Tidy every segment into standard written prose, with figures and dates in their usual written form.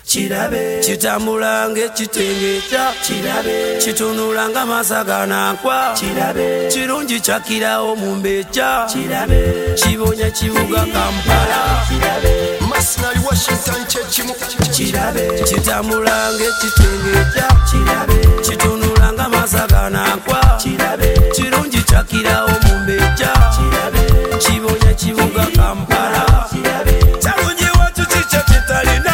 Chirabe chitambulange chitengecha chirabe chitunulanga masagana kwa chirabe chirungi chakirawo mumbecha chirabe chibonya chibuga Kampala chirabe Masnali Washington chechimu chirabe chitambulange chitengecha chirabe chitunulanga masagana kwa chirabe chirungi chakirawo mumbecha chirabe chibonya chibuga Kampala chirabe chalungi watu chicha chitalina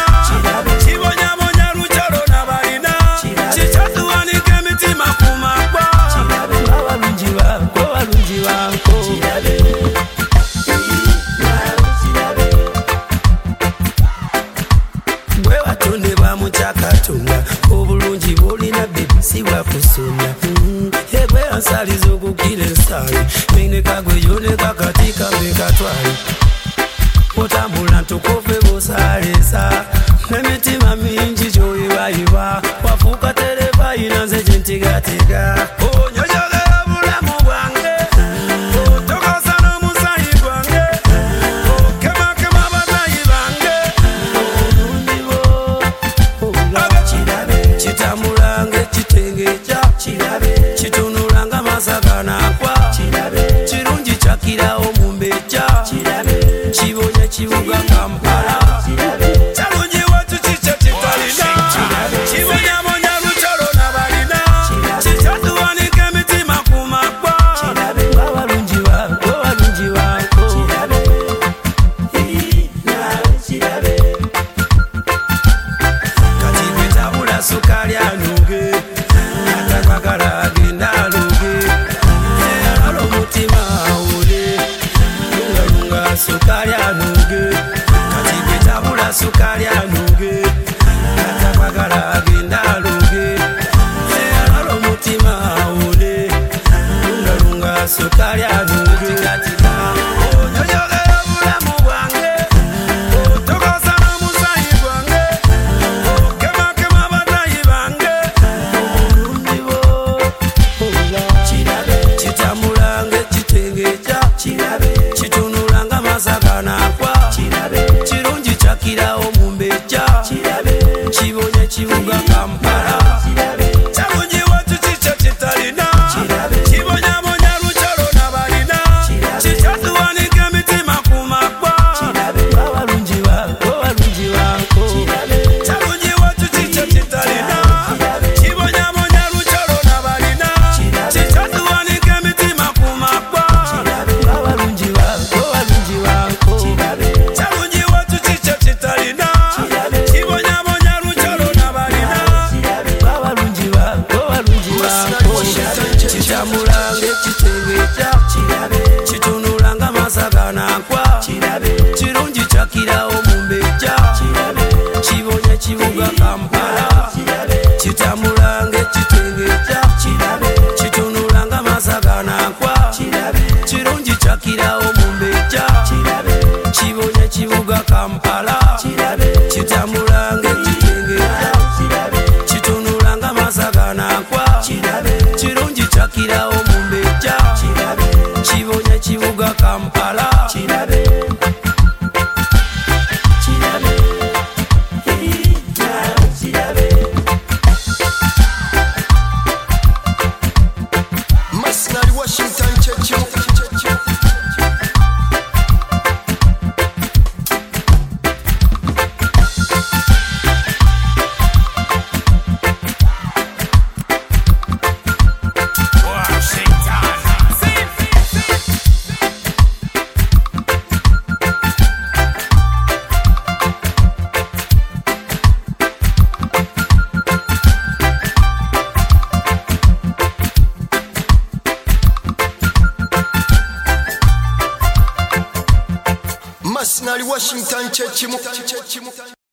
obulungi bwolina bebisiwa kusomya ebwe ansaliza okukira ensali menekagweyoneka katika bekatwali otambula ntukove busalesa n'emitima mingi gyoyibayiba wafuuka tereva yina nze gyentigatega onyonyogera bulamu bwange otokosa n'omusayi gwange okemakema abatayi bange chitambulange chitengecha chirabe chitunulanga masagana kwa chirabe chirungi chakirawo mumbecha chirabe chibonya chibuga Kampala chirabe chalungi watu chicha chitalina chibonya bonya lucholo nabalina chichatuwanike emitima kumakwa chirabe balungi wako chirabe chirabe kati kwetabula sukali anuge atakwagala agenda aluge eyalala omutima awule lungalunga sukali anuge kati kwetabula sukali anuge atakwagala agenda aluge eyalala omutima awule lungalunga sukali anuge katika onyonyogera bulamu bwange otokosa n'omusayi gwange okemakema abatayi bange obulungi bwo chirabe chitambulange chitengecha chirabe chitunulanga masagana kwa chirabe chirungi chakirawo mumbecha chirabe chibonya chibuga Kampala chirabe chalungi watu chicha chitalina chibonya bonya lucholo nabalina chichatuwanike emitima kumakwa chirabe balungi wako chirabe chalungi watu chicha chitalina chibonya bonya lucholo nabalina chichatuwanike emitima kumakwa chirabe balungi wako chirabe chalungi watu chicha chitalina chibonya bonya lucholo nabalina balungi wako chitambulange chitengecha chirabe chitunulanga masagana kwa chirabe chirungi chakirawo mumbecha chirabe chibonya chibuga Kampala chirabe chitambulange chitengecha chirabe chitunulanga masagana kwa chirabe chirungi chakirawo mumbecha chirabe chibonya chibuga Kampala chirabe chitambulange chitengecha chirabe chitunulanga masagana kwa chirabe chirungi chakirawo mumbecha chirabe chibonya chibuga Kampala chirabe Masnali Washington chechimu Masnali Washington chechimu